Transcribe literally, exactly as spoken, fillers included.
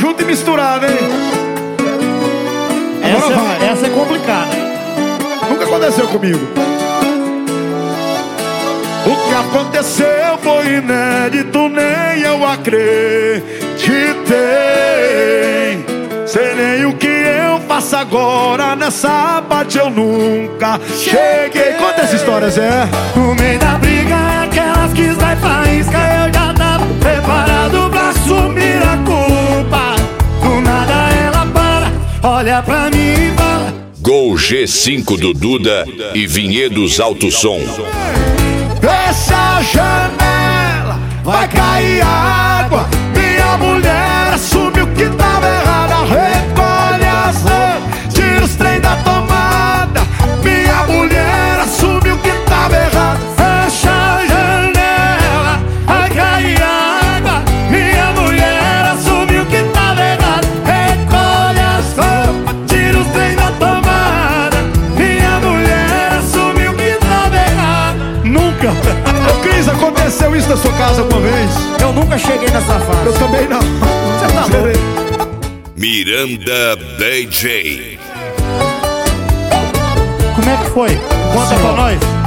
junto e misturado, hein? Agora Essa, vai. essa é complicada. Nunca aconteceu comigo. O que aconteceu foi inédito, nem eu acreditei. Sei nem o que eu faço agora, nessa parte eu nunca cheguei. Conta essa história, Zé. No meio da briga, aquelas que vai faísca, eu já tava preparado pra assumir a culpa. Do nada ela para, olha pra mim e fala: Gol G cinco do Duda e Vinhedos Alto Som. Fecha a janela, vai cair água. Minha mulher assume o que tava errado. Recolhe as roupas, tira os trem da tomada. Minha mulher assume o que tava errado. fecha a janela, vai cair água. Minha mulher assumiu que tava errado. Recolhe as roupas, tira os trem da tomada. Minha mulher assumiu que tava errado. Nunca, Ô Cris, aconteceu isso na sua casa alguma vez? eu nunca cheguei nessa fase. Eu também não. Você tá louco? Miranda D J. Como é que foi? Conta pra nós.